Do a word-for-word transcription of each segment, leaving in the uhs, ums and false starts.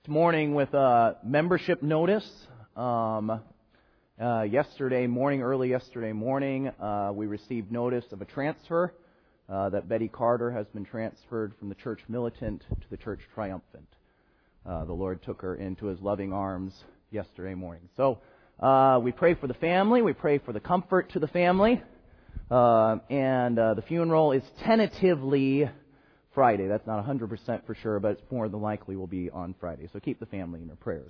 Morning with a membership notice. Um, uh, yesterday morning, early yesterday morning, uh, we received notice of a transfer uh, that Betty Carter has been transferred from the Church Militant to the Church Triumphant. Uh, the Lord took her into His loving arms yesterday morning. So uh, we pray for the family. We pray for the comfort to the family. Uh, and uh, the funeral is tentatively Friday. That's not one hundred percent for sure, but it's more than likely will be on Friday. So keep the family in your prayers.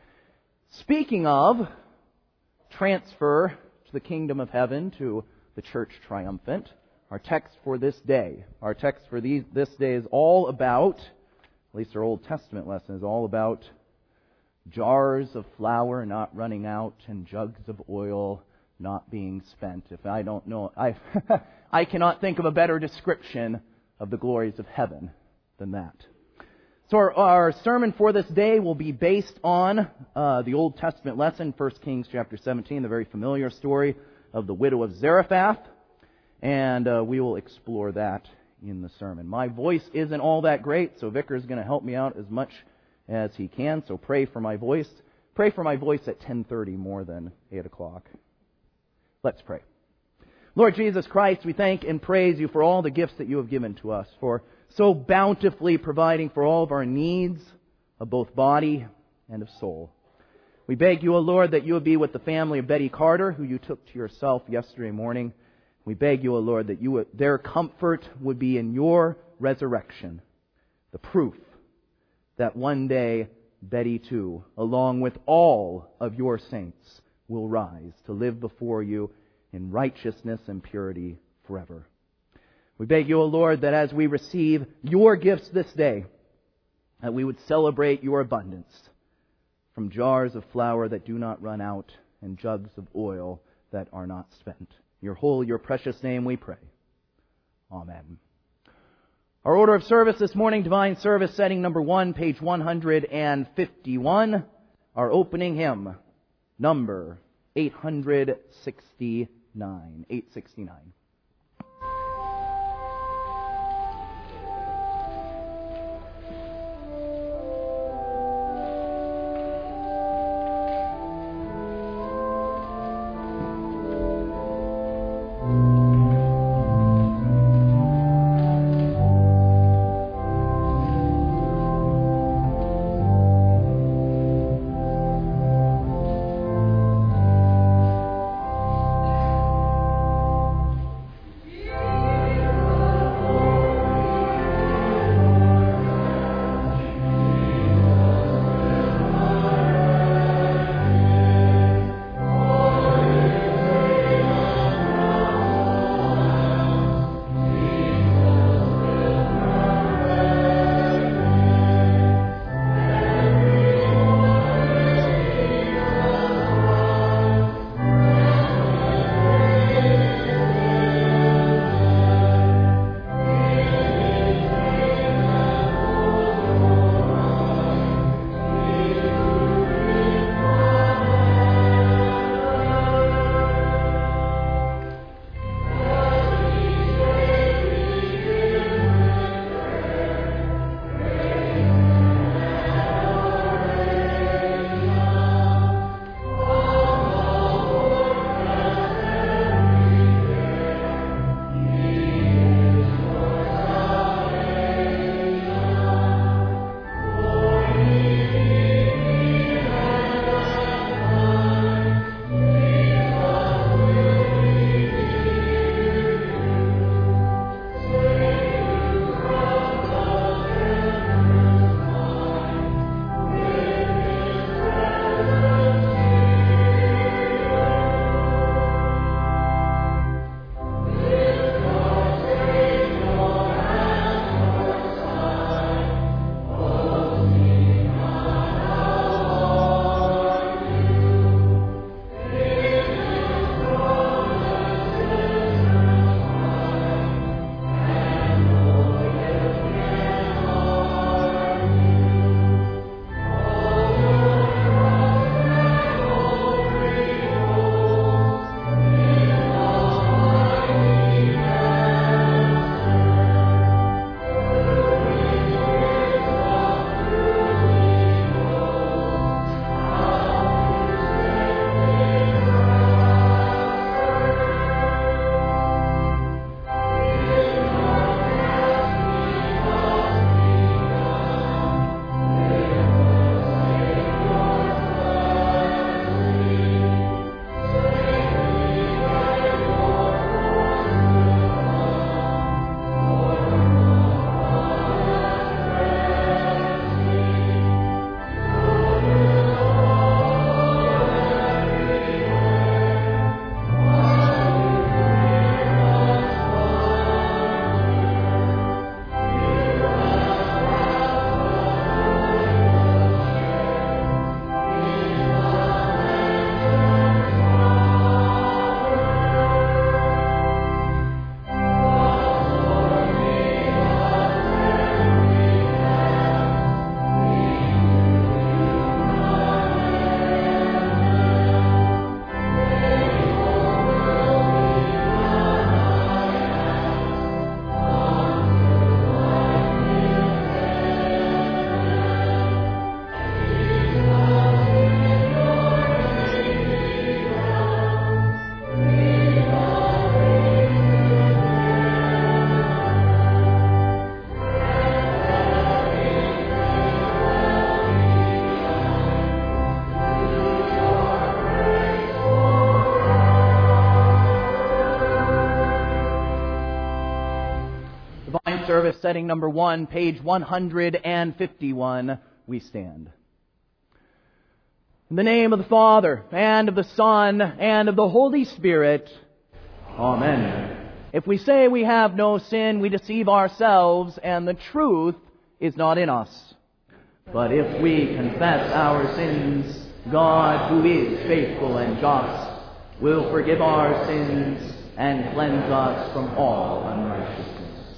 Speaking of transfer to the kingdom of heaven, to the church triumphant, our text for this day, our text for these, this day is all about, at least our Old Testament lesson is all about jars of flour not running out and jugs of oil not being spent. If I don't know, I I cannot think of a better description of the glories of heaven than that. So our, our sermon for this day will be based on uh, the Old Testament lesson, First Kings chapter seventeen, the very familiar story of the widow of Zarephath, and uh, we will explore that in the sermon. My voice isn't all that great, so Vicar is going to help me out as much as he can, so pray for my voice. Pray for my voice at ten thirty more than eight o'clock. Let's pray. Lord Jesus Christ, we thank and praise You for all the gifts that You have given to us, for so bountifully providing for all of our needs of both body and of soul. We beg You, O Lord, that You would be with the family of Betty Carter, who You took to Yourself yesterday morning. We beg You, O Lord, that you would, their comfort would be in Your resurrection, the proof that one day Betty too, along with all of Your saints, will rise to live before You in righteousness and purity forever. We beg You, O Lord, that as we receive Your gifts this day, that we would celebrate Your abundance from jars of flour that do not run out and jugs of oil that are not spent. Your holy, Your precious name we pray. Amen. Our order of service this morning, Divine Service, setting number one, page one hundred fifty-one. Our opening hymn, number eight hundred sixty-nine. eight sixty-nine. service, setting number one, page one hundred fifty-one, we stand. In the name of the Father, and of the Son, and of the Holy Spirit, Amen. If we say we have no sin, we deceive ourselves, and the truth is not in us. But if we confess our sins, God, who is faithful and just, will forgive our sins and cleanse us from all unrighteousness.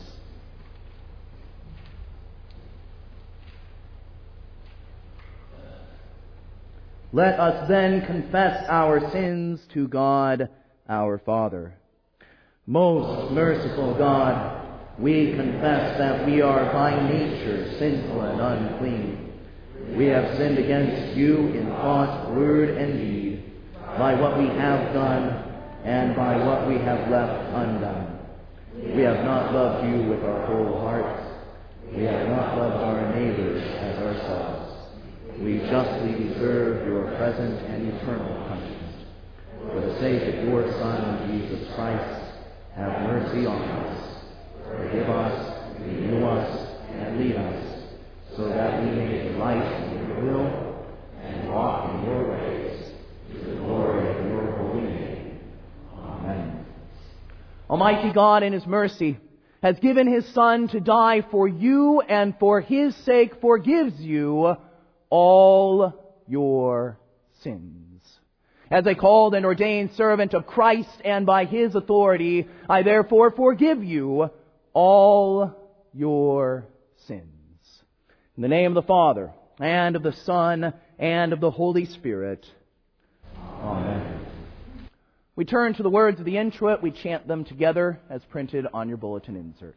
Let us then confess our sins to God, our Father. Most merciful God, we confess that we are by nature sinful and unclean. We have sinned against you in thought, word, and deed, by what we have done and by what we have left undone. We have not loved you with our whole hearts. We have not loved our neighbors as ourselves. We justly deserve your present and eternal punishment. For the sake of your Son, Jesus Christ, have mercy on us. Forgive us, renew us, and lead us, so that we may delight in your will and walk in your ways, to the glory of your holy name. Amen. Almighty God, in His mercy, has given His Son to die for you, and for His sake forgives you all your sins. As a called and ordained servant of Christ, and by His authority, I therefore forgive you all your sins. In the name of the Father, and of the Son, and of the Holy Spirit. Amen. We turn to the words of the introit. We chant them together as printed on your bulletin insert.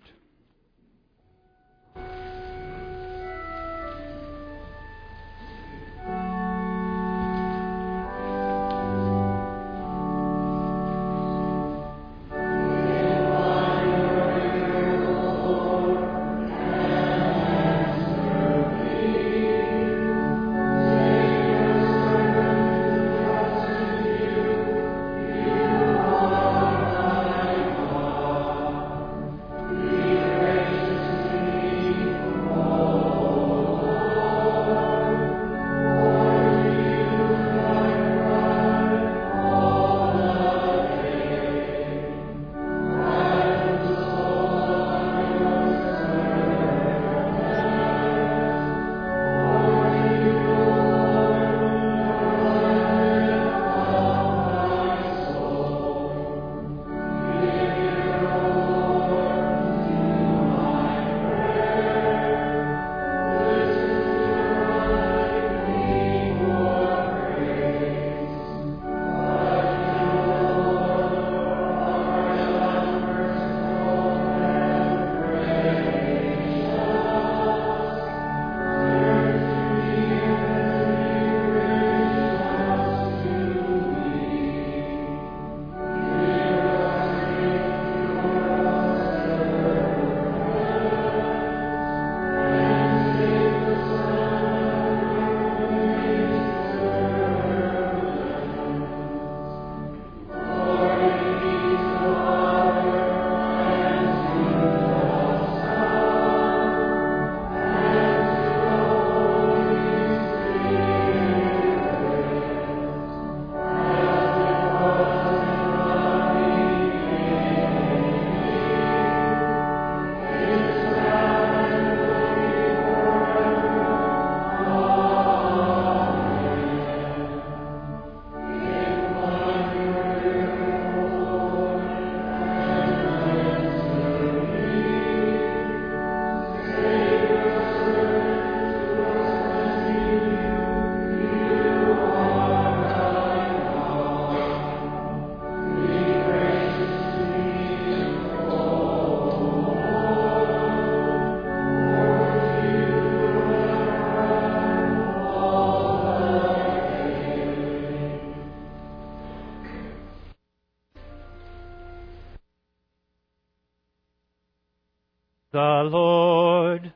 The Lord.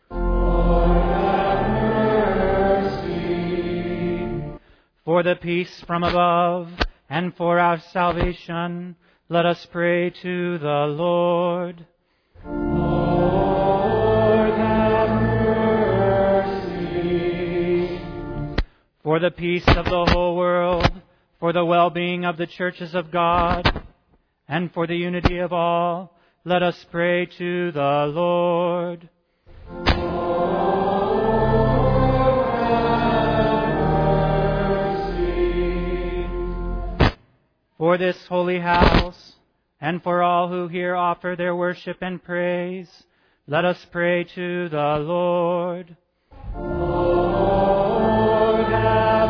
Lord, have mercy. For the peace from above and for our salvation, let us pray to the Lord. Lord, for the peace of the whole world, for the well-being of the churches of God, and for the unity of all, let us pray to the Lord. For this holy house, and for all who here offer their worship and praise, let us pray to the Lord. Lord, have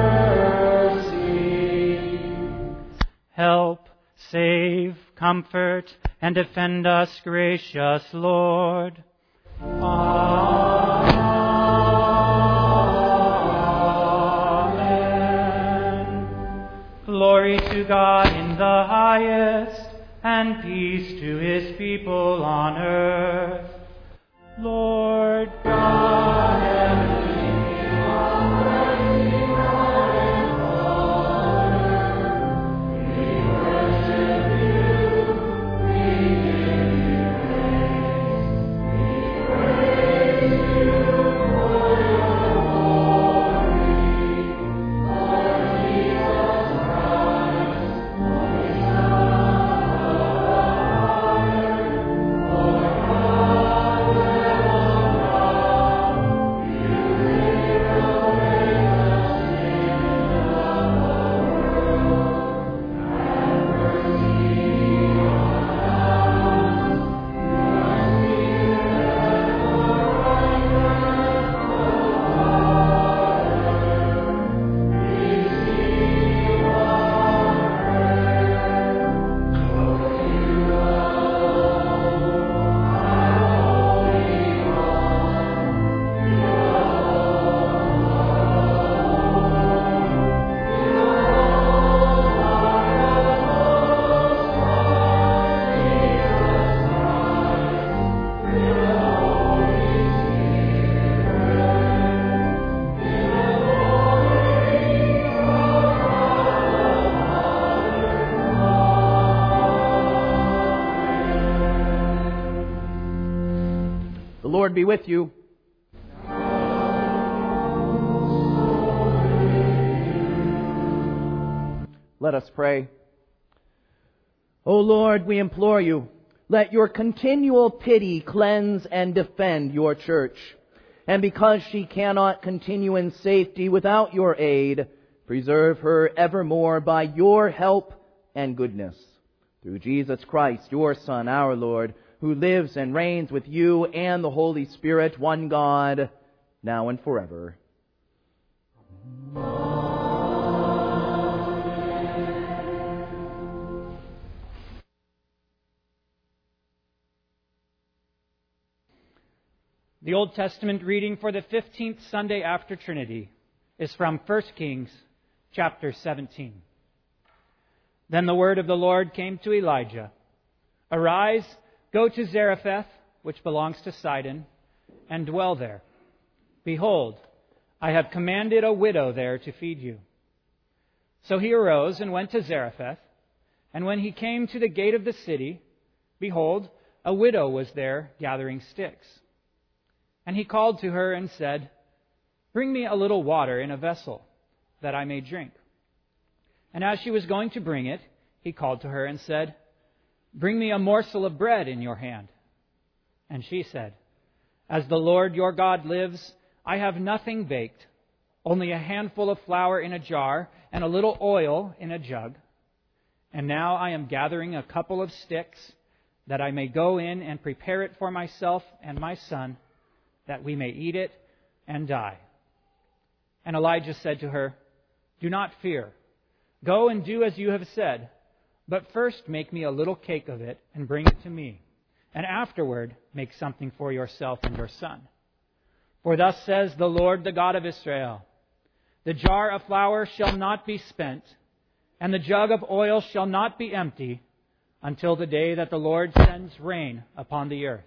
mercy. Help, save, comfort, and defend us, gracious Lord. Amen. Glory to God in the highest, and peace to His people on earth. Lord God, heavenly, almighty God and Father, we worship You, we give You praise, we praise You for Your glory, Lord Jesus Christ, Holy Son of the Father, Lord The Lord be with you. Let us pray. O Lord, we implore You, let Your continual pity cleanse and defend Your church. And because she cannot continue in safety without Your aid, preserve her evermore by Your help and goodness. Through Jesus Christ, Your Son, our Lord, who lives and reigns with You and the Holy Spirit, one God, now and forever. The Old Testament reading for the fifteenth Sunday after Trinity is from First Kings chapter seventeen. Then the word of the Lord came to Elijah. Arise, go to Zarephath, which belongs to Sidon, and dwell there. Behold, I have commanded a widow there to feed you. So he arose and went to Zarephath, and when he came to the gate of the city, behold, a widow was there gathering sticks. And he called to her and said, Bring me a little water in a vessel, that I may drink. And as she was going to bring it, he called to her and said, Bring me a morsel of bread in your hand. And she said, As the Lord your God lives, I have nothing baked, only a handful of flour in a jar and a little oil in a jug. And now I am gathering a couple of sticks, that I may go in and prepare it for myself and my son, that we may eat it and die. And Elijah said to her, Do not fear. Go and do as you have said. But first make me a little cake of it and bring it to me. And afterward make something for yourself and your son. For thus says the Lord, the God of Israel, The jar of flour shall not be spent, and the jug of oil shall not be empty, until the day that the Lord sends rain upon the earth.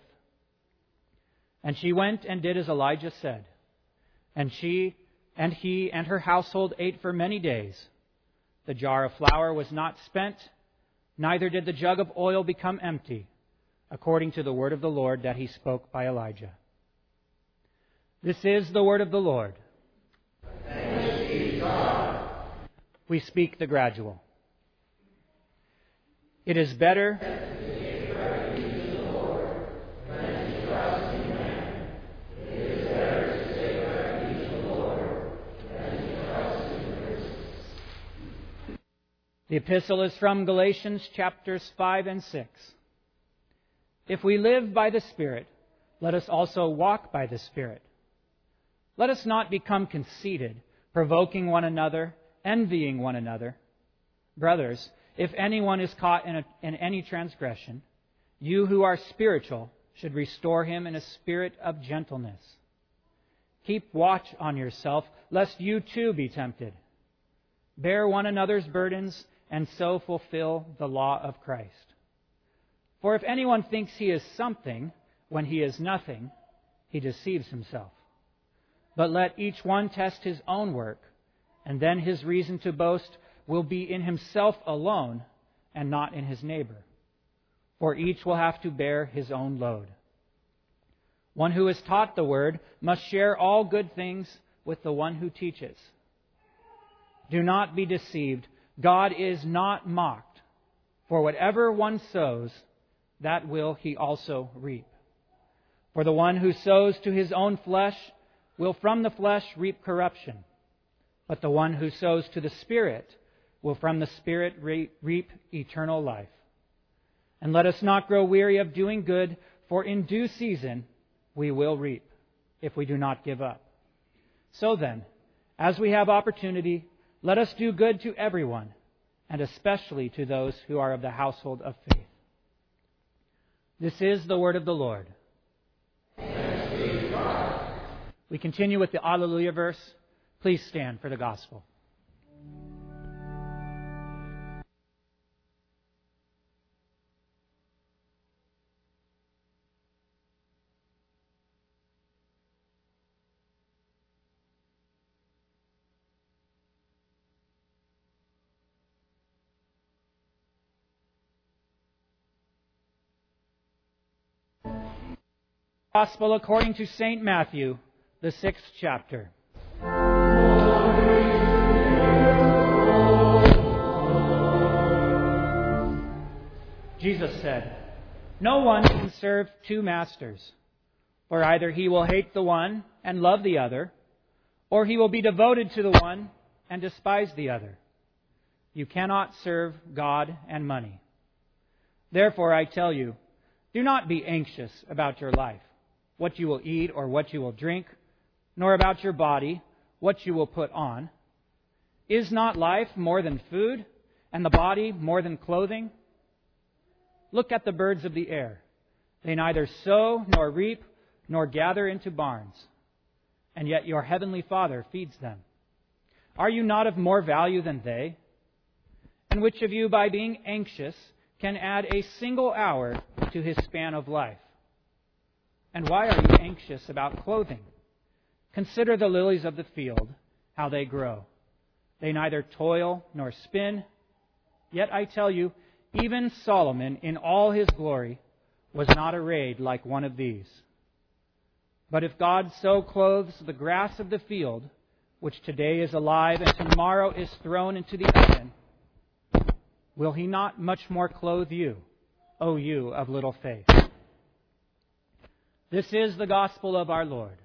And she went and did as Elijah said. And she and he and her household ate for many days. The jar of flour was not spent, neither did the jug of oil become empty, according to the word of the Lord that he spoke by Elijah. This is the word of the Lord. Thanks be we speak the gradual. It is better The epistle is from Galatians chapters five and six. If we live by the Spirit, let us also walk by the Spirit. Let us not become conceited, provoking one another, envying one another. Brothers, if anyone is caught in, a, in any transgression, you who are spiritual should restore him in a spirit of gentleness. Keep watch on yourself, lest you too be tempted. Bear one another's burdens, and so fulfill the law of Christ. For if anyone thinks he is something when he is nothing, he deceives himself. But let each one test his own work, and then his reason to boast will be in himself alone and not in his neighbor. For each will have to bear his own load. One who is taught the word must share all good things with the one who teaches. Do not be deceived. God is not mocked. For whatever one sows, that will he also reap. For the one who sows to his own flesh will from the flesh reap corruption. But the one who sows to the Spirit will from the Spirit reap eternal life. And let us not grow weary of doing good, for in due season we will reap, if we do not give up. So then, as we have opportunity, let us do good to everyone, and especially to those who are of the household of faith. This is the word of the Lord. Thanks be to God. We continue with the Alleluia verse. Please stand for the gospel. Gospel according to Saint Matthew, the sixth chapter. Jesus said, "No one can serve two masters, for either he will hate the one and love the other, or he will be devoted to the one and despise the other. You cannot serve God and money. Therefore, I tell you, do not be anxious about your life, what you will eat or what you will drink, nor about your body, what you will put on. Is not life more than food, and the body more than clothing? Look at the birds of the air. They neither sow nor reap nor gather into barns, and yet your heavenly Father feeds them. Are you not of more value than they? And which of you, by being anxious, can add a single hour to his span of life? And why are you anxious about clothing? Consider the lilies of the field, how they grow. They neither toil nor spin. Yet I tell you, even Solomon in all his glory was not arrayed like one of these. But if God so clothes the grass of the field, which today is alive and tomorrow is thrown into the oven, will he not much more clothe you, O you of little faith?" This is the gospel of our Lord.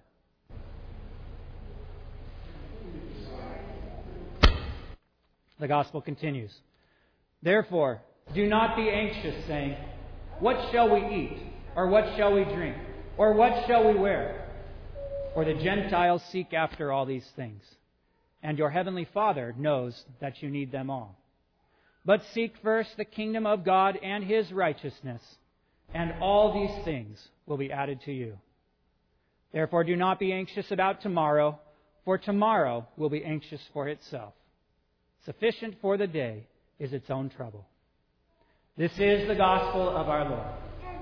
The gospel continues. Therefore, do not be anxious, saying, "What shall we eat? Or what shall we drink? Or what shall we wear?" For the Gentiles seek after all these things, and your heavenly Father knows that you need them all. But seek first the kingdom of God and his righteousness, and all these things will be added to you. Therefore, do not be anxious about tomorrow, for tomorrow will be anxious for itself. Sufficient for the day is its own trouble. This is the gospel of our Lord.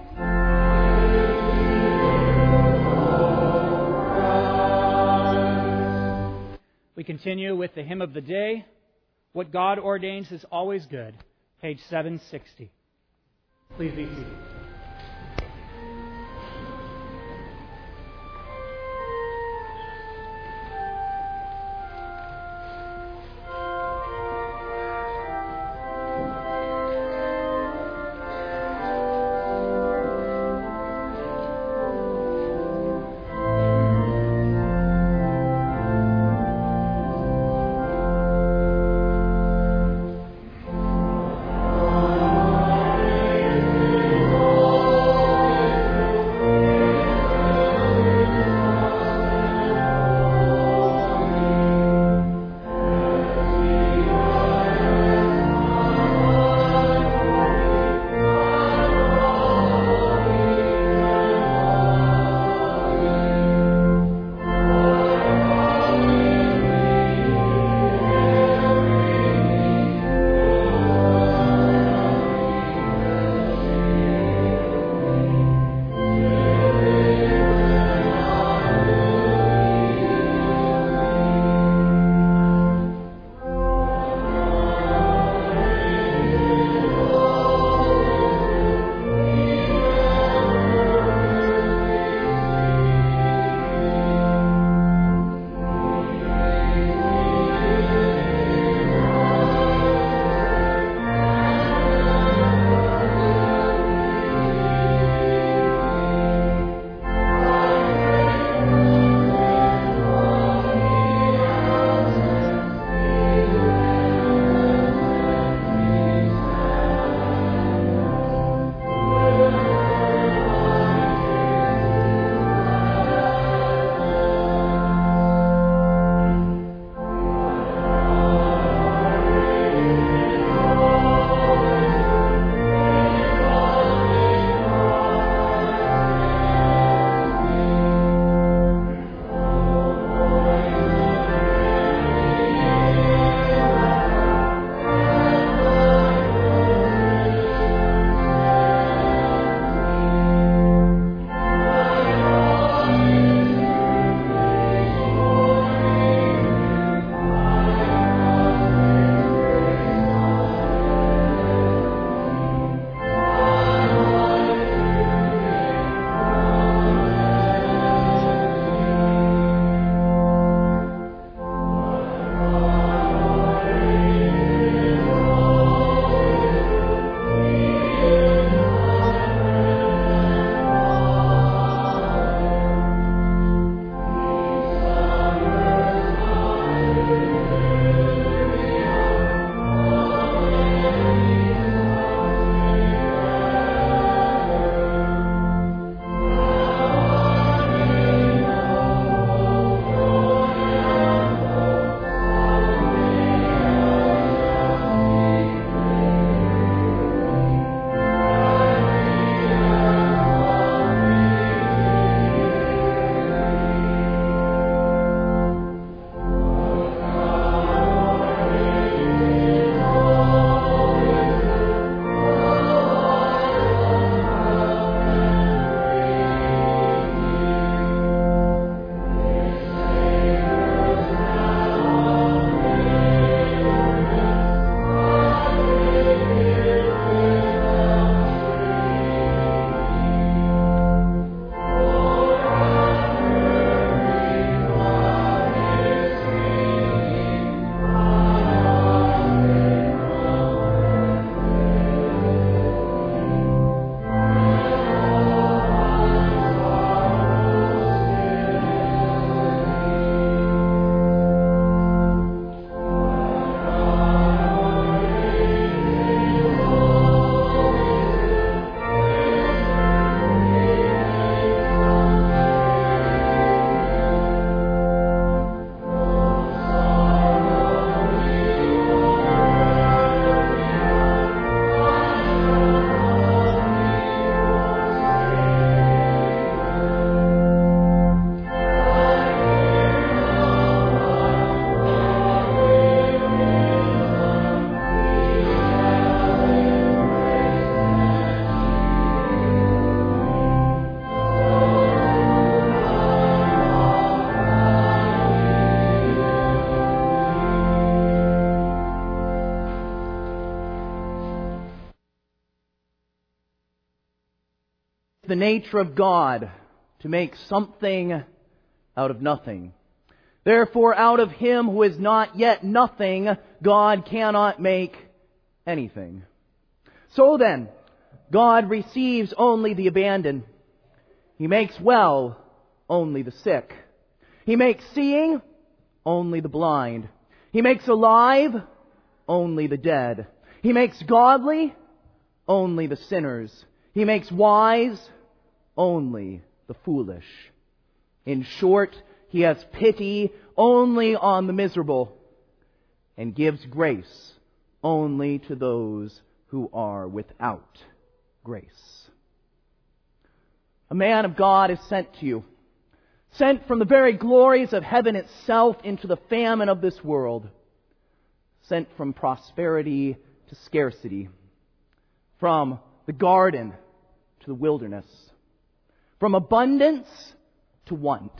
We continue with the hymn of the day, "What God Ordains is Always Good," page seven sixty. Please be seated. the nature of God to make something out of nothing. Therefore, out of him who is not yet nothing, God cannot make anything. So then, God receives only the abandoned. He makes well only the sick. He makes seeing only the blind. He makes alive only the dead. He makes godly only the sinners. He makes wise only the foolish. In short, he has pity only on the miserable and gives grace only to those who are without grace. A man of God is sent to you, sent from the very glories of heaven itself into the famine of this world, sent from prosperity to scarcity, from the garden to the wilderness, from abundance to want.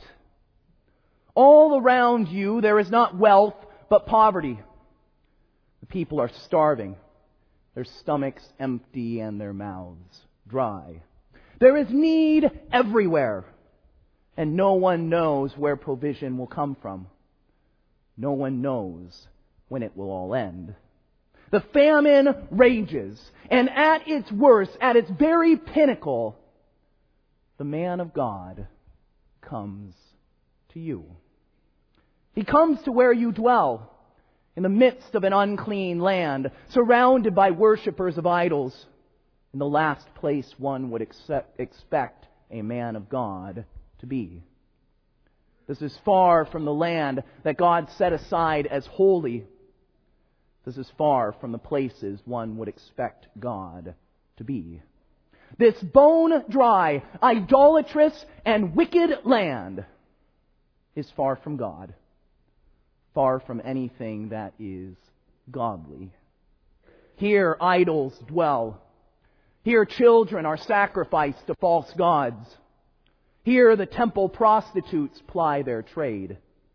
All around you there is not wealth but poverty. The people are starving, their stomachs empty and their mouths dry. There is need everywhere, and no one knows where provision will come from. No one knows when it will all end. The famine rages, and at its worst, at its very pinnacle, the man of God comes to you. He comes to where you dwell, in the midst of an unclean land, surrounded by worshippers of idols, in the last place one would accept, expect a man of God to be. This is far from the land that God set aside as holy. This is far from the places one would expect God to be. This bone-dry, idolatrous, and wicked land is far from God, far from anything that is godly. Here idols dwell. Here children are sacrificed to false gods. Here the temple prostitutes ply their trade.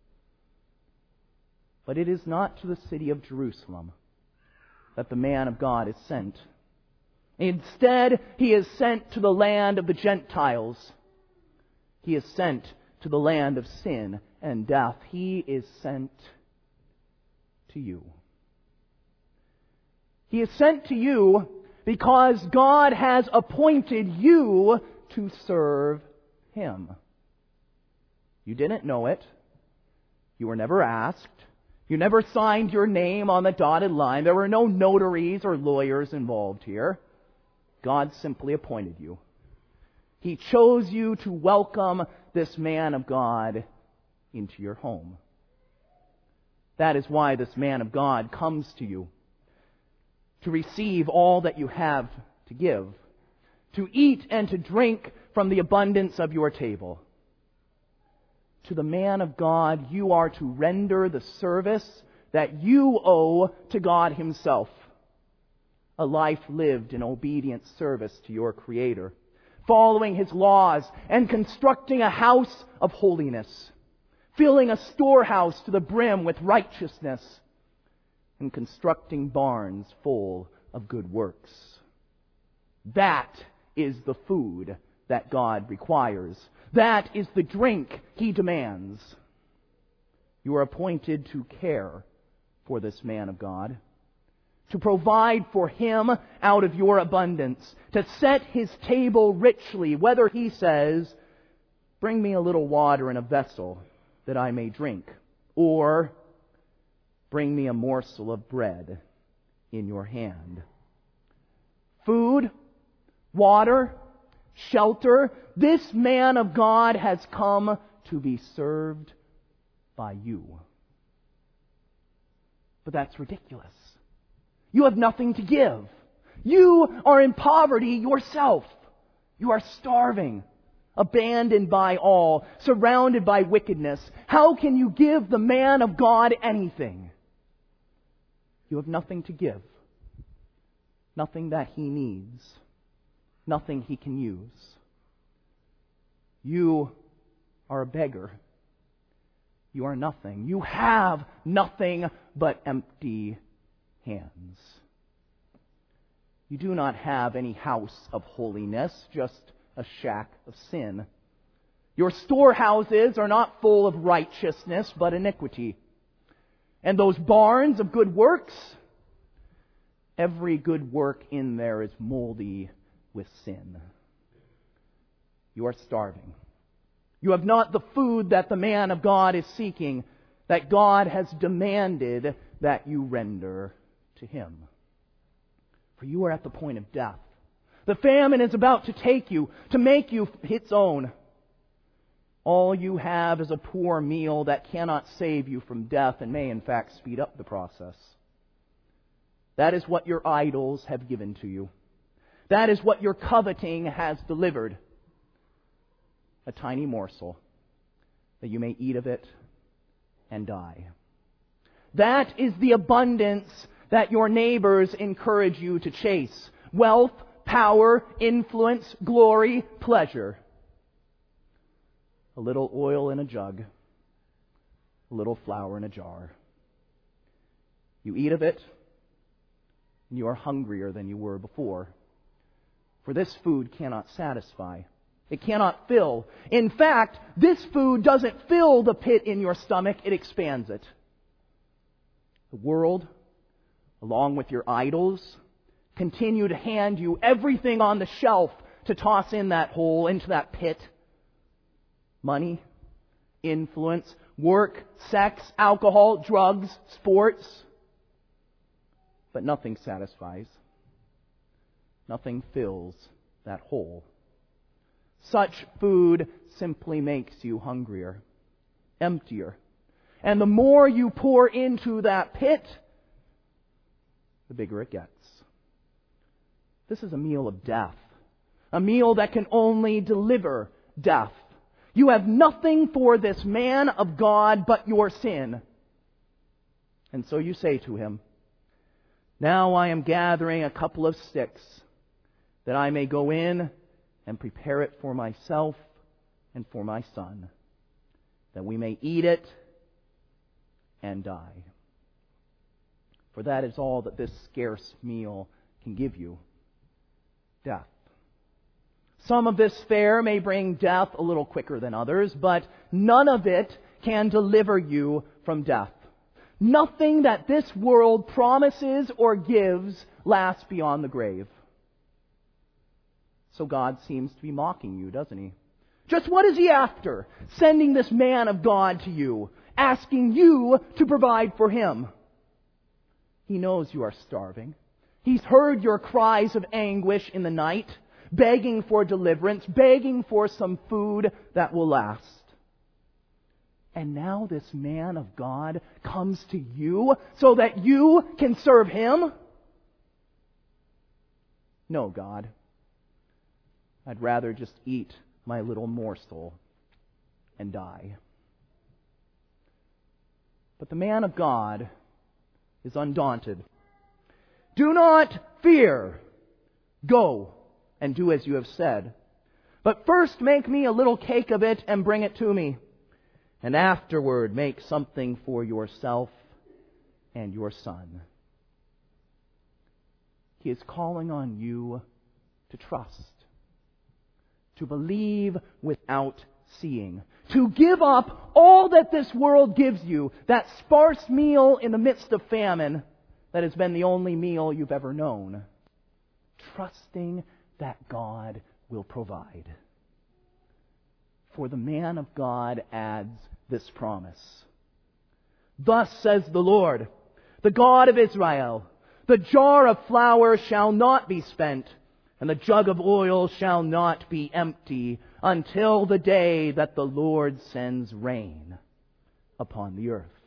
But it is not to the city of Jerusalem that the man of God is sent. Instead, he is sent to the land of the Gentiles. He is sent to the land of sin and death. He is sent to you. He is sent to you because God has appointed you to serve Him. You didn't know it. You were never asked. You never signed your name on the dotted line. There were no notaries or lawyers involved here. God simply appointed you. He chose you to welcome this man of God into your home. That is why this man of God comes to you, to receive all that you have to give, to eat and to drink from the abundance of your table. To the man of God, you are to render the service that you owe to God Himself. A life lived in obedient service to your Creator, following His laws and constructing a house of holiness, filling a storehouse to the brim with righteousness, and constructing barns full of good works. That is the food that God requires. That is the drink He demands. You are appointed to care for this man of God, to provide for him out of your abundance, to set his table richly, whether he says, "Bring me a little water in a vessel that I may drink," or "Bring me a morsel of bread in your hand." Food, water, shelter, this man of God has come to be served by you. But that's ridiculous. You have nothing to give. You are in poverty yourself. You are starving, abandoned by all, surrounded by wickedness. How can you give the man of God anything? You have nothing to give. Nothing that he needs. Nothing he can use. You are a beggar. You are nothing. You have nothing but empty hands. You do not have any house of holiness, just a shack of sin. Your storehouses are not full of righteousness, but iniquity. And those barns of good works, every good work in there is moldy with sin. You are starving. You have not the food that the man of God is seeking, that God has demanded that you render to Him. For you are at the point of death. The famine is about to take you, to make you its own. All you have is a poor meal that cannot save you from death and may in fact speed up the process. That is what your idols have given to you. That is what your coveting has delivered. A tiny morsel, that you may eat of it and die. That is the abundance that your neighbors encourage you to chase. Wealth, power, influence, glory, pleasure. A little oil in a jug, a little flour in a jar. You eat of it, and you are hungrier than you were before. For this food cannot satisfy. It cannot fill. In fact, this food doesn't fill the pit in your stomach, it expands it. The world, along with your idols, continue to hand you everything on the shelf to toss in that hole, into that pit. Money, influence, work, sex, alcohol, drugs, sports. But nothing satisfies. Nothing fills that hole. Such food simply makes you hungrier, emptier. And the more you pour into that pit, the bigger it gets. This is a meal of death. A meal that can only deliver death. You have nothing for this man of God but your sin. And so you say to him, now I am gathering a couple of sticks that I may go in and prepare it for myself and for my son, that we may eat it and die. For that is all that this scarce meal can give you, death. Some of this fare may bring death a little quicker than others, but none of it can deliver you from death. Nothing that this world promises or gives lasts beyond the grave. So God seems to be mocking you, doesn't He? Just what is He after? Sending this man of God to you, asking you to provide for Him. He knows you are starving. He's heard your cries of anguish in the night, begging for deliverance, begging for some food that will last. And now this man of God comes to you so that you can serve Him? No, God. I'd rather just eat my little morsel and die. But the man of God is undaunted. Do not fear. Go and do as you have said. But first make me a little cake of it and bring it to me. And afterward make something for yourself and your son. He is calling on you to trust, to believe without seeing, to give up all that this world gives you, that sparse meal in the midst of famine that has been the only meal you've ever known, trusting that God will provide. For the man of God adds this promise. Thus says the Lord, the God of Israel, the jar of flour shall not be spent, and the jug of oil shall not be empty, until the day that the Lord sends rain upon the earth.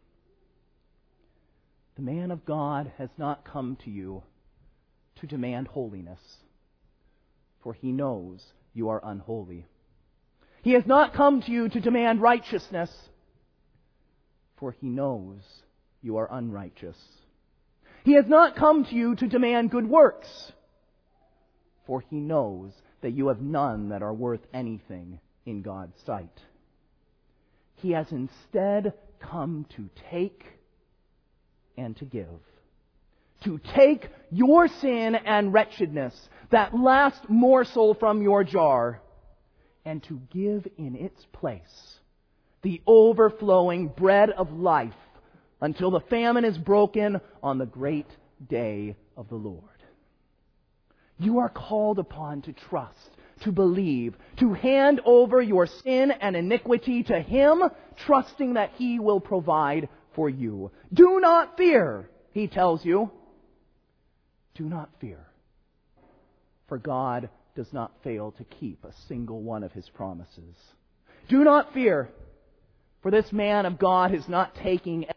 The man of God has not come to you to demand holiness, for he knows you are unholy. He has not come to you to demand righteousness, for he knows you are unrighteous. He has not come to you to demand good works, for he knows that you have none that are worth anything in God's sight. He has instead come to take and to give, to take your sin and wretchedness, that last morsel from your jar, and to give in its place the overflowing bread of life until the famine is broken on the great day of the Lord. You are called upon to trust, to believe, to hand over your sin and iniquity to Him, trusting that He will provide for you. Do not fear, He tells you. Do not fear, for God does not fail to keep a single one of His promises. Do not fear, for this man of God is not taking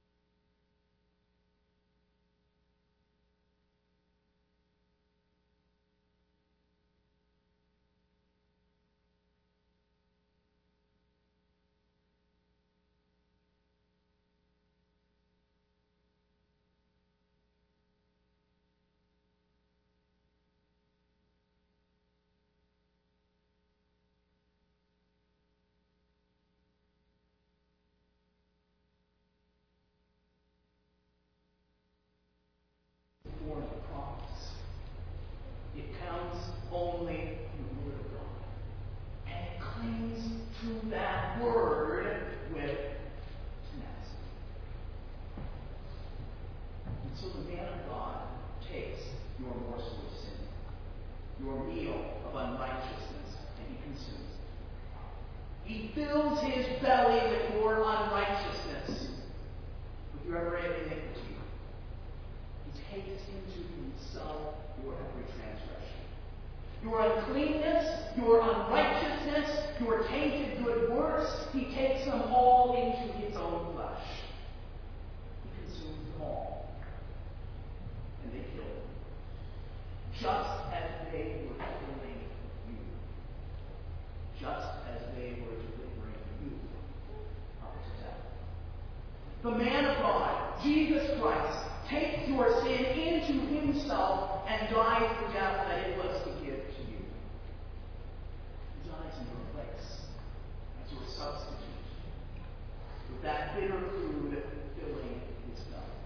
the man of God, Jesus Christ, takes your sin into Himself and dies the death that it was to give to you. He dies in your place as your substitute, with that bitter food filling His belly.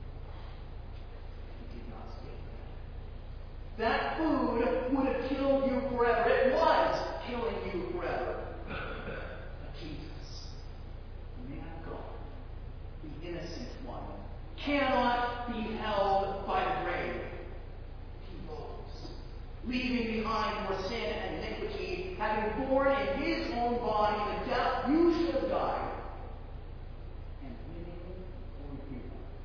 He did not stay there. That food would have killed you forever. It was killing you forever. But Jesus, the man of God, the innocent one, cannot be held by the grave. He rose, leaving behind your sin and iniquity, having borne in His own body the death you should have died, and winning for you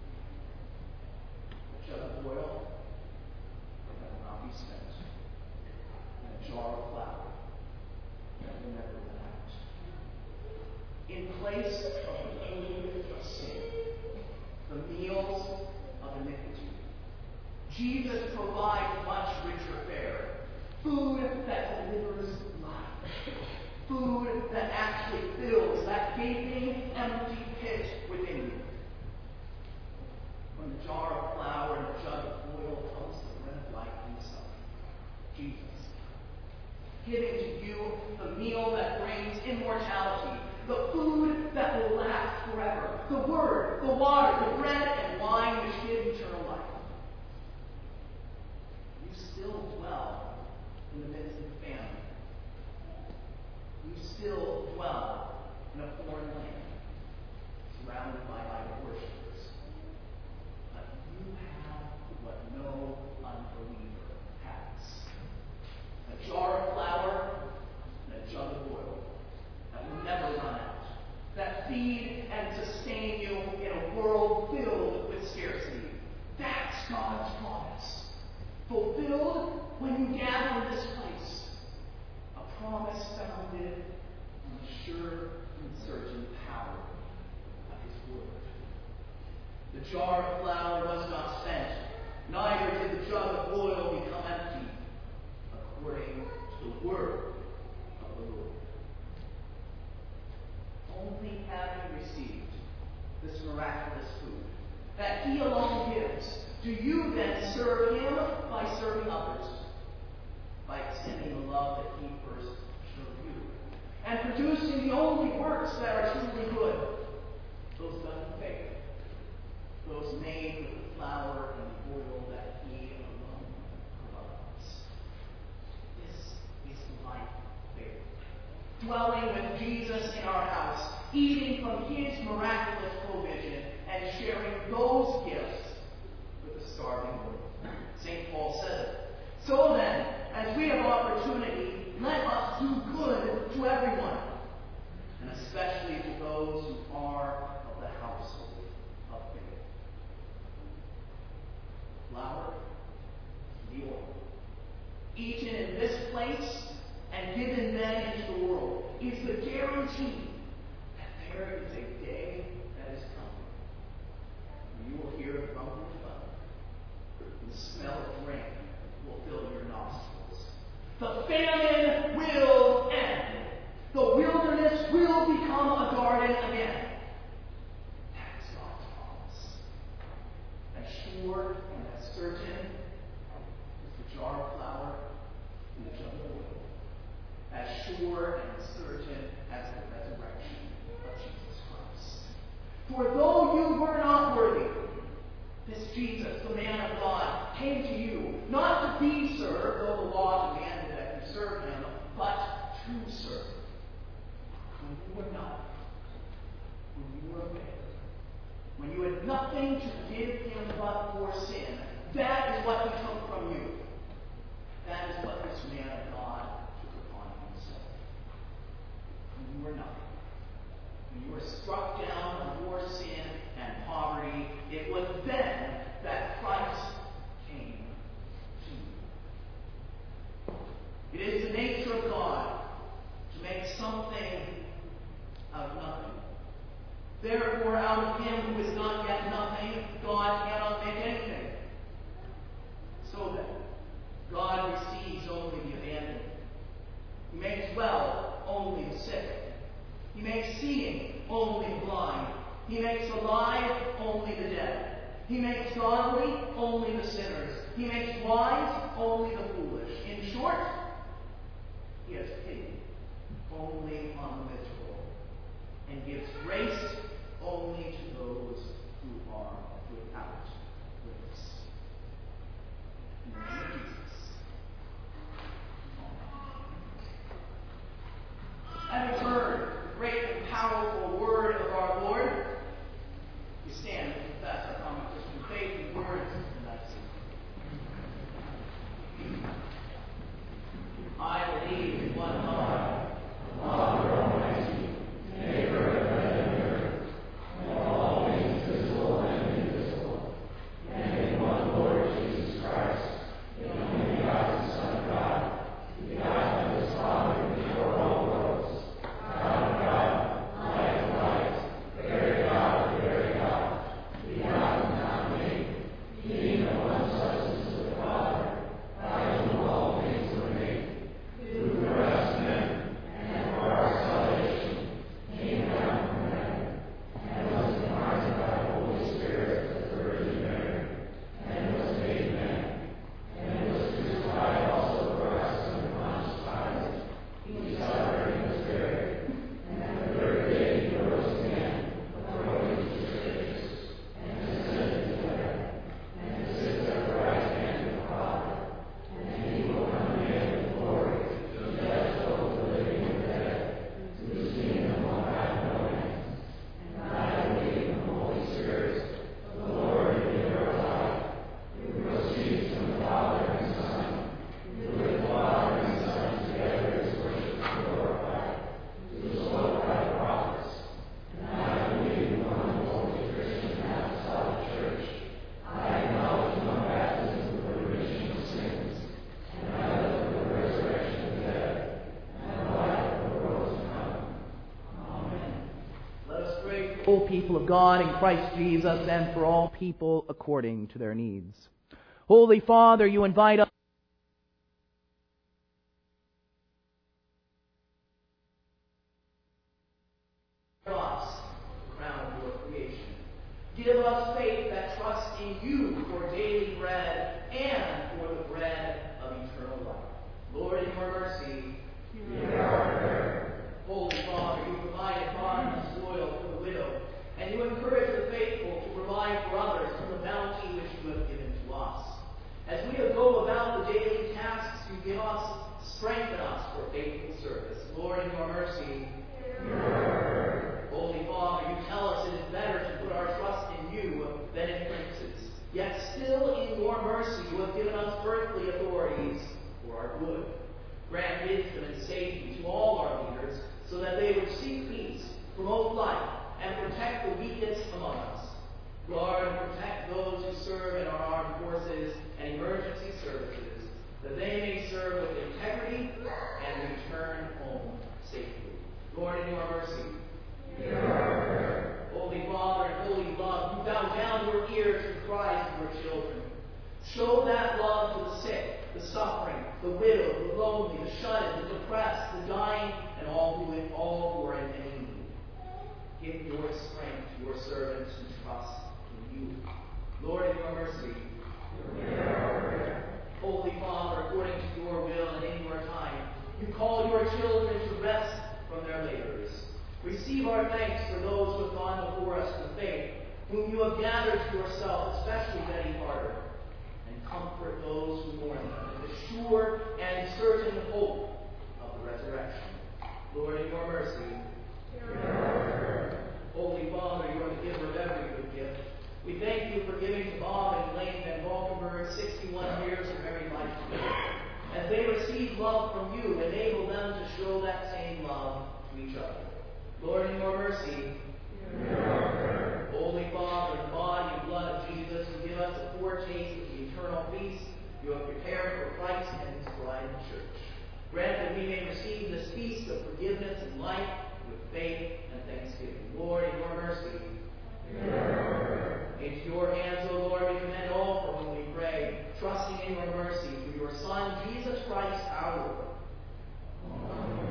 a jug of oil that will not be spent, and a jar of flour that will never run out. In place of the food of sin, the meals of iniquity, Jesus provides much richer fare. Food that delivers life. Food that actually fills that gaping, empty pit within you. When the jar of flour and the jug of oil comes the bread of life Himself, Jesus, giving to you the meal that brings immortality, the food that will last forever, the Word, the water, the bread and wine which give eternal life. You still dwell in the midst of famine. You still dwell in a foreign land, surrounded by idol worshippers. But you have what no unbeliever has: a jar of flour and a jug of oil that will never run out, that feed and sustain you in a world filled with scarcity. That's God's promise, fulfilled when you gather in this place. A promise founded on the sure and certain power of His Word. The jar of flour was not spent, neither did the jug of oil become empty, according to the word of the Lord. Only having received this miraculous food that He alone gives, do you then serve Him by serving others, by extending the love that He first showed you, and producing the only works that are truly good, those done in faith, those made with the flour and the oil eating from his miraculous provision and sharing those gifts with the starving world. Saint Paul said it. So then, as we have opportunity, let us do good to everyone, and especially to those who are of the household of faith. Flour, the oil, eaten in this place and given then into the world, is the guarantee that there is a day that is coming when you will hear the rumble of thunder, and the smell of rain will fill your nostrils. The famine will end. The wilderness will become a garden again. That is God's promise. As sure and as certain as the jar of flour and the jug of oil. As sure and certain as the resurrection of Jesus Christ. For though you were not worthy, this Jesus, the man of God, came to you, not to be served, though the law demanded that you serve him, but to serve. When you were not, when you were dead, when you had nothing to give him but for sin, that is what he took from you. That is what this man of God took upon himself. When you were nothing, when you were struck down on your sin and poverty, it was then that Christ came to you. It is the nature of God to make something out of nothing. Therefore, out of him who is not yet nothing, God cannot make anything. So then, God receives only the abandoned. He makes well only the sick. He makes seeing only the blind. He makes alive only the dead. He makes godly only the sinners. He makes wise only the foolish. In short, he has pity only on the miserable, and gives grace only to those who are without grace. In the name of Jesus. Having heard the great and powerful word of our Lord, we stand and confess our common Christian faith in words and actions. I believe in one God, Father Almighty, maker of heaven and earth, and all things visible and invisible, and in one Lord Jesus Christ, the only begotten Son of God, begotten of his Father before all worlds, God of God, light of light, very God of very God, begotten not made, being of one substance with the Father, by whom all things were made, who for us men, and for our salvation, came down from heaven, and was incarnate by the Holy Spirit of the Virgin Mary, and was made man, and was crucified also for us under Pontius Pilate. He suffered and was buried, and the third day he rose again, according to the Scriptures, and ascended to heaven, and sits at the right hand of the Father, and he will come again with glory to judge both the living and the dead, whose kingdom will have no end. And I believe in the Holy Spirit, the Lord and giver of life, who proceeds from the Father and Son, who with the Father and Son together is worshipped and glorified, who spoke by the prophets. And I believe in one holy Christian apostolic church. I acknowledge one baptism for the remission of sins, and I look for the resurrection of the dead, and the life of the world to come. Amen. Let us pray for all people of God in Christ Jesus, and for all people according to their needs. Holy Father, you invite us us the crown of your creation. Give us faith that trusts in you for daily bread and for the bread of eternal life. Lord, in your mercy, hear our prayer. Holy Father, you provide bond and spoil for the widow, and you encourage the faithful to provide for others from the bounty which you have given to us. As we go about the daily tasks you give us, strengthen us for faithful service. Lord, in your mercy, hear our prayer. Yet still in your mercy you have given us earthly authorities for our good. Grant wisdom and safety to all our leaders, so that they would seek peace, promote life, and protect the weakest among us. Guard and protect those who serve in our armed forces and emergency services, that they may serve with integrity and return home safely. Lord, in your mercy. Yeah. Holy Father and holy love, you bow down your ear to the cries of your children. Show that love to the sick, the suffering, the widow, the lonely, the shut-in, the depressed, the dying, and all who, all who are in any need. Give your strength to your servants who trust in you. Lord, in your mercy. Yeah. Holy Father, according to your will and in your time, you call your children to rest from their labors. Receive our thanks for those who have gone before us in faith, whom you have gathered to yourself, especially Betty Carter, and comfort those who mourn them in the sure and certain hope of the resurrection. Lord, in your mercy. Yeah. Holy Father, you are the giver of every good gift. We thank you for giving to Bob and Elaine Van Valkenburg sixty-one years of married life together. As they receive love from you, enable them to show that same love to each other. Lord, in your mercy. Yeah. Holy Father, the body and blood of Jesus, who give us a foretaste of the eternal feast you have prepared for Christ and his bride, the church. Grant that we may receive this feast of forgiveness and life with faith and thanksgiving. Lord, in your mercy. Yeah. Into your hands, O Lord, we commend all for whom we pray, trusting in your mercy through your Son, Jesus Christ, our Lord. Amen.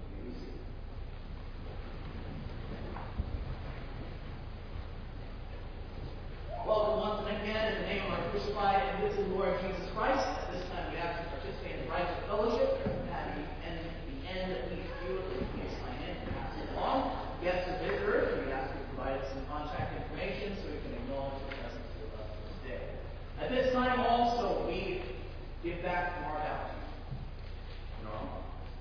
Welcome once again in the name of our crucified and risen Lord Jesus Christ. At this time, we ask you to participate in the rites of fellowship. At the end, the end of each view, please sign in and pass it along. Guests and visitors, we ask you to provide us some contact information so we can acknowledge your presence with us today. At this time, also, we give back from our baptism. No.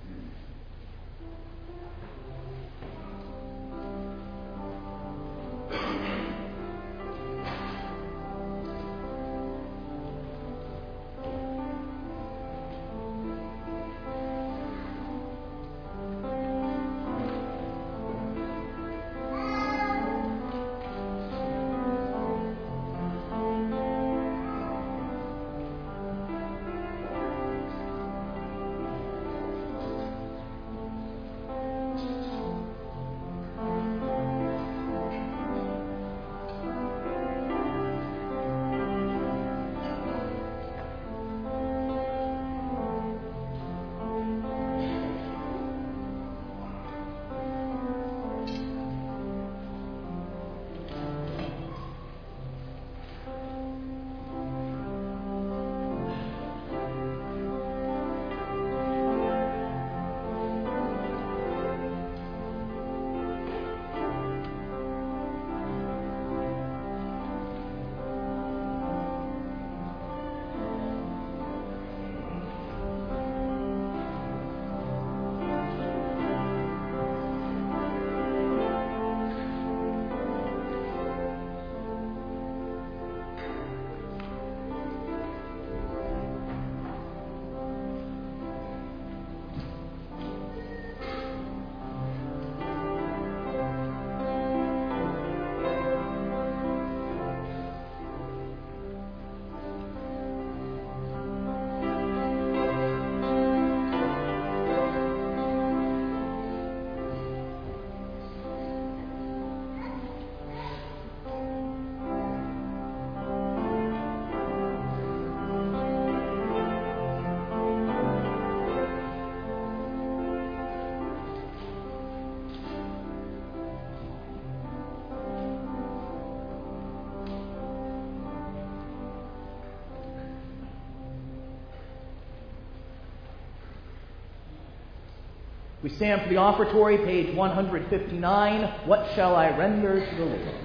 We stand for the offertory, page one hundred fifty-nine. What shall I render to the Lord?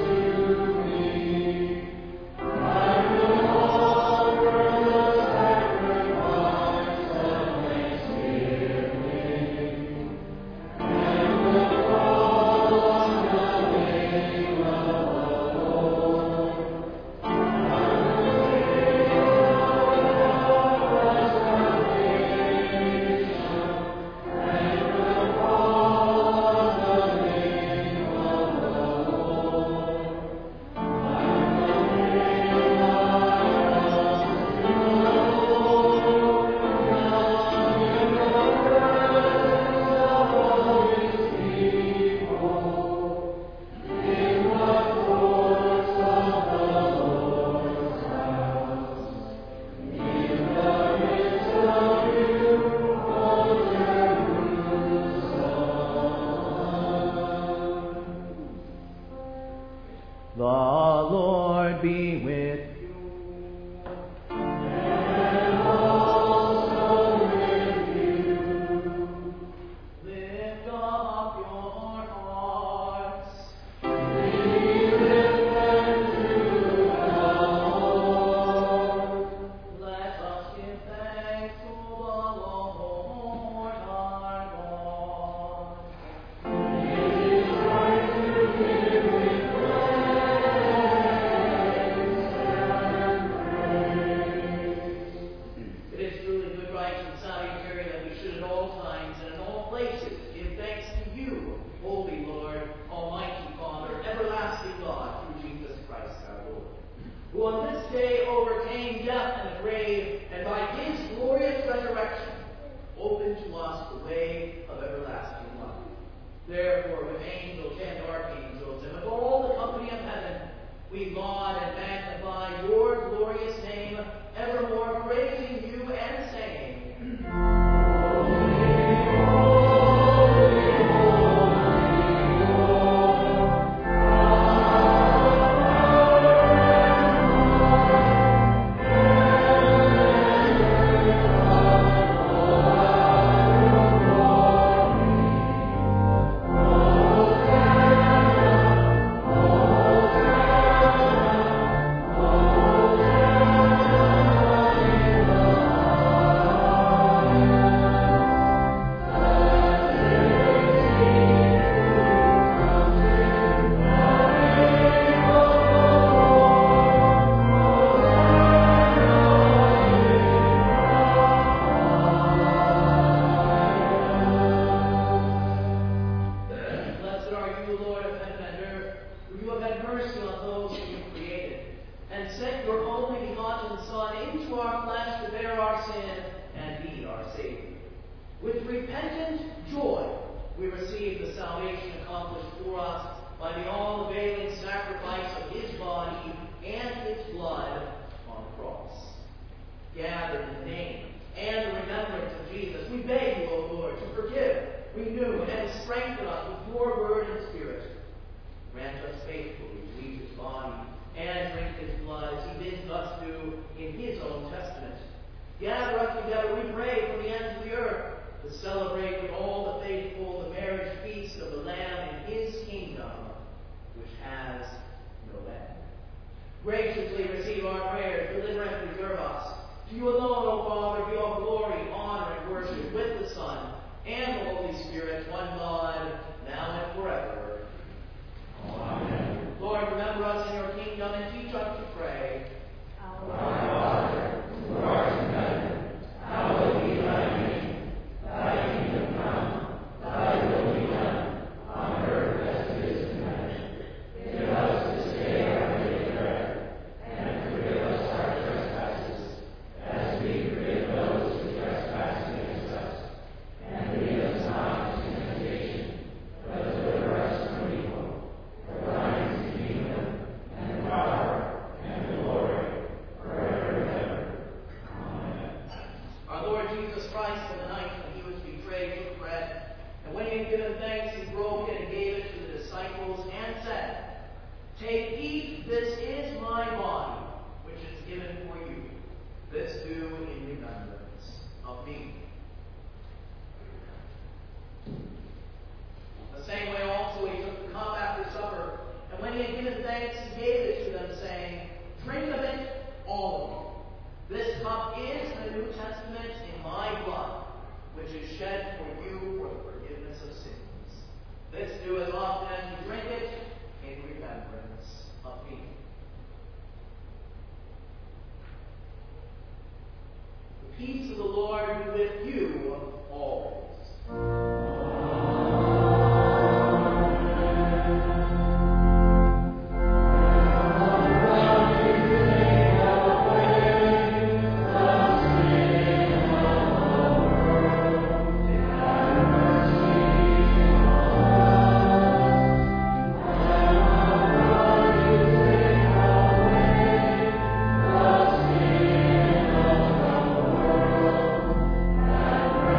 Sacrifice Let us give thanks to the Lord our God. It is right to give Him praise. It is truly good, right, and salutary that we should at all times and in all places give thanks to you, Holy Lord, Almighty Father, everlasting God, through Jesus Christ our Lord, who on this day overcame death and the grave, and by his glorious resurrection opened to us the way of everlasting life. Therefore, with angels and archangels, and with all the company of heaven, we laud and magnify your glorious name, evermore praising you and saying, graciously receive our prayers, deliver and preserve us. To you alone, O Father, be all glory, honor, and worship with the Son and the Holy Spirit, one God, now and forever. Amen. Lord, remember us in your kingdom and teach us to pray. Our Father, who art in heaven, hallowed be thy name. Thy kingdom come, thy will be done, on earth as it is in heaven. Give us this day our daily bread, and forgive us our trespasses, as we forgive those who trespass against us. And lead us not into temptation, but deliver us from evil. For thine is the kingdom, and the power, and the glory, forever and ever. Amen. Our Lord Jesus Christ, on the night when he was betrayed, took bread, and when he had given thanks, he broke it and gave it to the disciples, and said, "Take, eat, this is my body, which is given for you. This do in remembrance of me." The same way also he took the cup after supper, and when he had given thanks, he gave it to them, saying, "Drink of it, all of you. This cup is the New Testament in my blood, which is shed for you for the forgiveness of sins. This do as often as you drink it in remembrance of me." The peace of the Lord be with you always. Amen.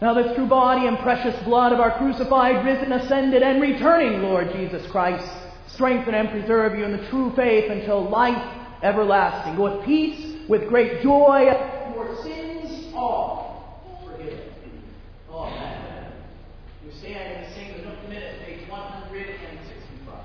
Now this true body and precious blood of our crucified, risen, ascended, and returning Lord Jesus Christ, strengthen and preserve you in the true faith until life everlasting. Go with peace, with great joy, your sins all forgiven. Amen. You stand and sing the Nunc Dimittis, page one hundred sixty-five.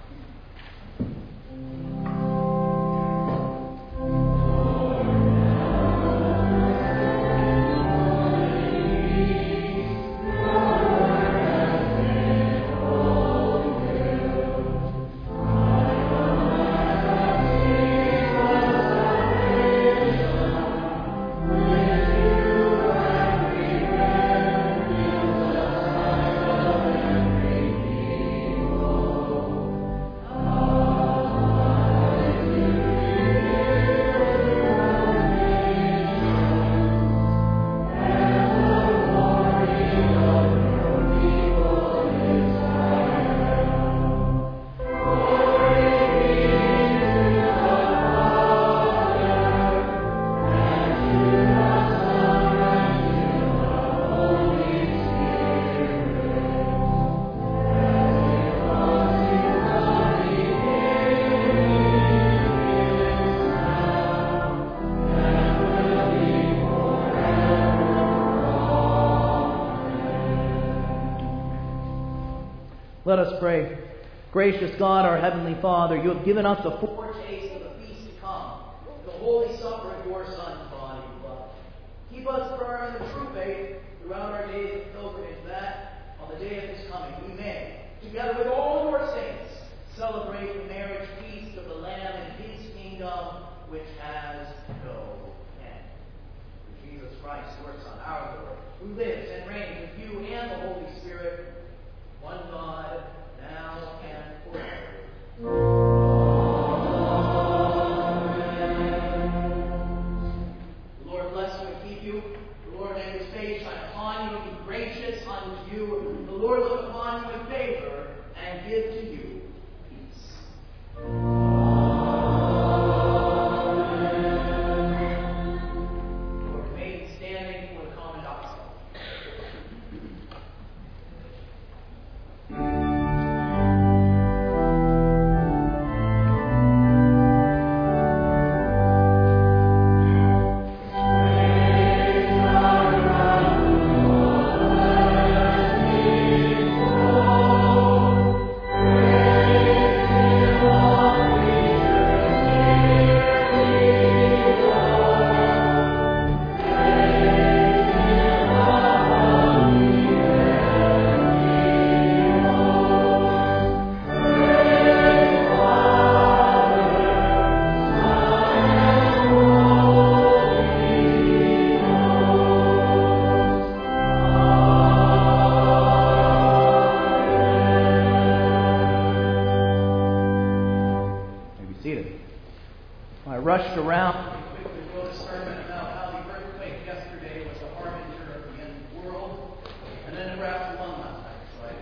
Let us pray. Gracious God, our Heavenly Father, you have given us a foretaste of the feast to come, the holy supper of your Son's body and blood. Keep us firm in the true faith throughout our days of pilgrimage, that on the day of his coming we may, together with all your saints, celebrate the marriage feast of the Lamb in his kingdom, which has no end. Through Jesus Christ, your Son, our Lord, who lives and reigns with you and the Holy Spirit, one God, now and forever. The Lord bless you and keep you. The Lord make his face shine upon you and be gracious unto you. The Lord look upon you with favor and give to you peace. Lord, remain standing for the common gospel. Rushed around and quickly wrote a sermon about how the earthquake yesterday was the harbinger of the end of the world, and then Nebraska won last night. So I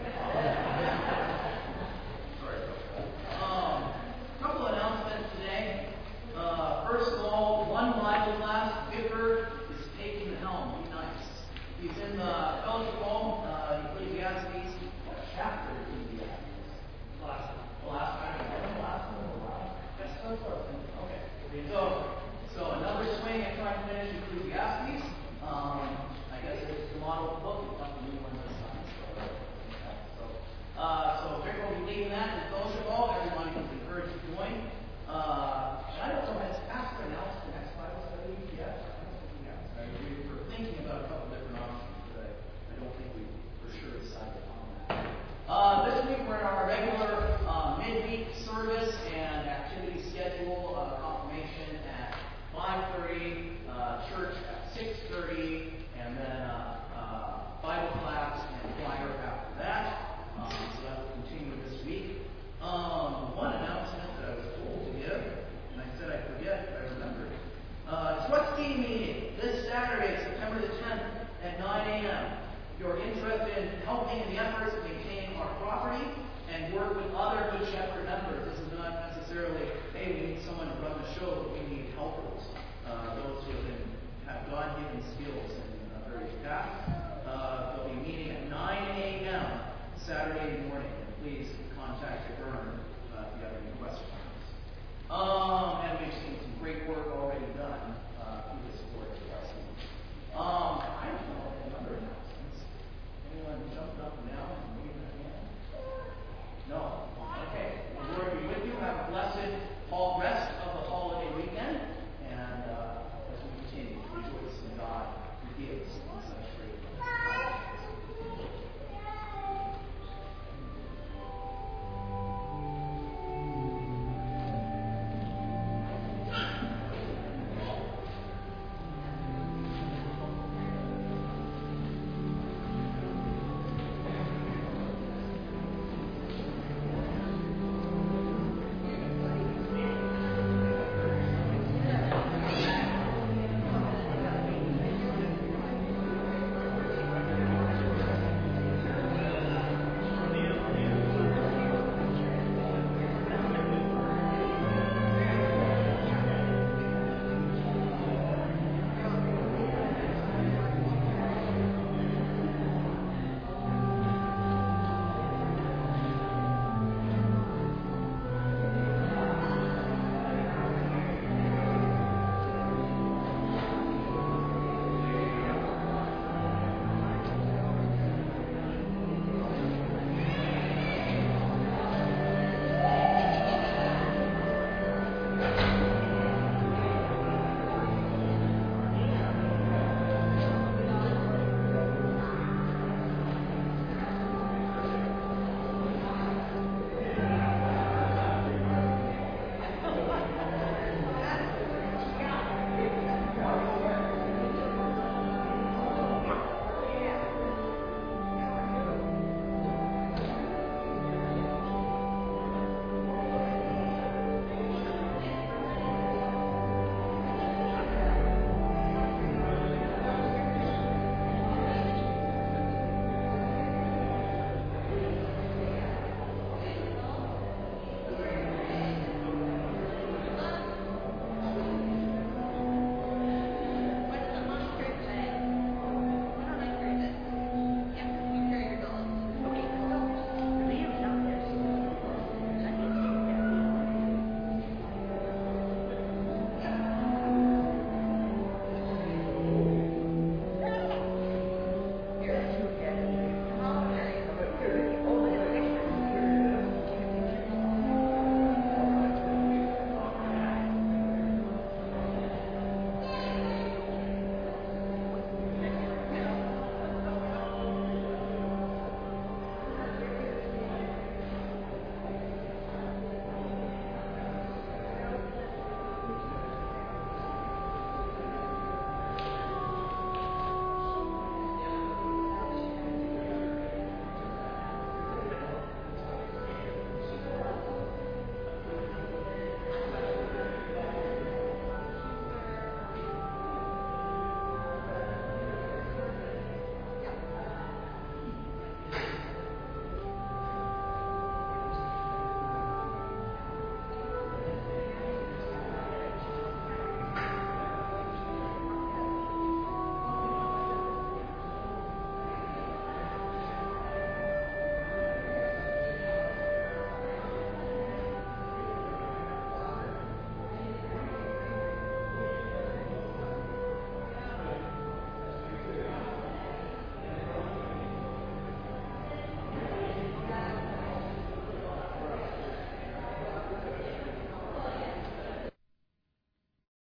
sorry about that. Um, a couple of announcements today. Uh, first of all, one Bible class, Vicar is taking the helm. Be nice. He's in the fellowship hall, uh, Ecclesiastes, what chapter of Ecclesiastes? Last time. Last time. Last time. Yes, that's what I was thinking. Okay. So, so another swing at trying to finish Ecclesiastes. Um, I guess it's the model book. It's not the new one this time. So, uh, so Rick will be leading that in the fellowship hall. Everyone is encouraged to join. Uh, and I don't know, has Pastor announced the next Bible study yet? I don't think he has. We were thinking about a couple different options, but I, I don't think we for sure decided on that. Uh, this week we're in our regular uh, midweek service and activity schedule. Uh, confirmation at five thirty, uh, church at six thirty, and then uh, uh, Bible class and choir after that. Um, so that will continue this week. Um, one announcement that I was told to give, and I said I'd forget, but I remembered. Uh, Sweat Team meeting this Saturday, September the tenth at nine a.m. If you're interested in helping in the efforts to maintain our property and work with other Good Shepherd members, this is not necessarily, hey, we need someone to run the show, but we need helpers. Uh, those who have, been, have God-given skills in uh, various tasks. Uh, Friday morning. And please contact Vern uh, if you have any questions. Um, and we've seen some great work already done uh, through this board. Um,